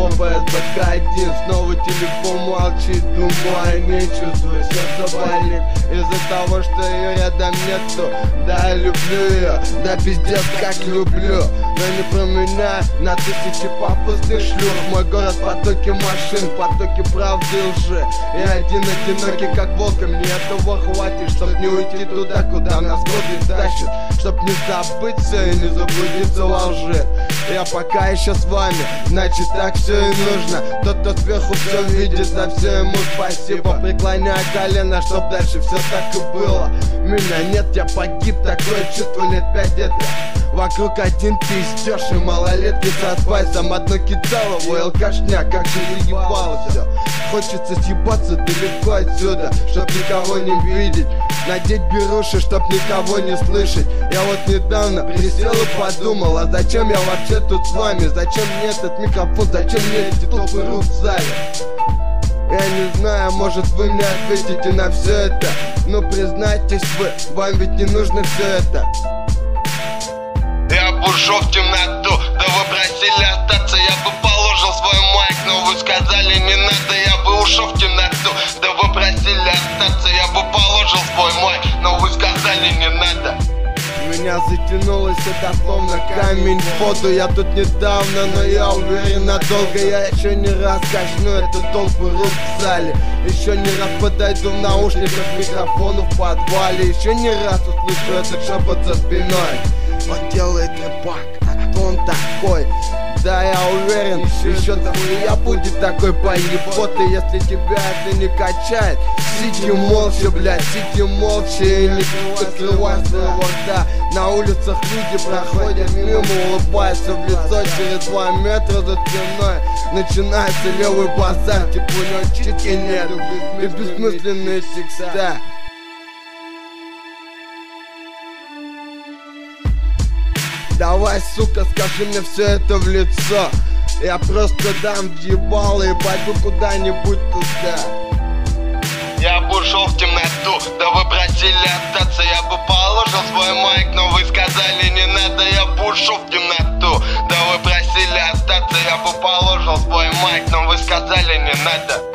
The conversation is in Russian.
ФСБК-1. Снова телефон молчит, думаю, не чувствую, сердце болит из-за того, что ее рядом нету. Да, я люблю ее, да пиздец как люблю, но не про меня на тысячи пафосных шлюх. Мой город потоки машин, потоки правды и лжи. Я один одинокий как волк, и мне этого хватит, чтоб не уйти туда, куда нас годы тащат, чтоб не забыть все и не заблудиться во лжи. Я пока еще с вами, значит так все и нужно. Тот, кто сверху все видит, за все ему спасибо. Преклоняю колено, чтоб дальше все так и было. Меня нет, я погиб, такое чувство лет 5 это. Вокруг один пиздеж и малолетки со спайсом. Одно кидалово, алкашня, как же заебало все. Хочется съебаться далеко отсюда, чтоб никого не видеть. Надеть беруши, чтоб никого не слышать. Я вот недавно присел и подумал, а зачем я вообще тут с вами? Зачем мне этот микрофон, зачем мне эти толпы рук в зале? Я не знаю, может вы мне ответите на все это. Но признайтесь вы, вам ведь не нужно все это. Я бы ушел в темноту, да вы просили остаться. Я бы положил свой майк, но вы сказали не надо. Я бы ушел в темноту, да вы просили остаться. Я бы положил свой майк, но вы сказали не надо. Меня затянулось это словно камень в воду. Я тут недавно, но я уверен надолго. Я еще не раз качну эту толпу рук в зале. Еще не раз подойду в наушниках к микрофону в подвале. Еще не раз услышу этот шепот за спиной. Он делает рэпак, а кто он такой? Да, я уверен, еще дохуя будет такой поеботы. Если тебя это не качает, сиди молча, блядь, сиди молча и не открывай своего рта. На улицах люди проходят мимо, улыбаются в лицо через 2 метра за спиной. Начинается левый базар, типа у него читки нет и бессмысленные текста. Давай, сука, скажи мне все это в лицо. Я просто дам въебало и пойду куда-нибудь туда. Я бы ушел в темноту, да вы просили остаться. Я бы положил свой майк, но вы сказали не надо. Я бы ушел в темноту, да вы просили остаться. Я бы положил свой майк, но вы сказали не надо.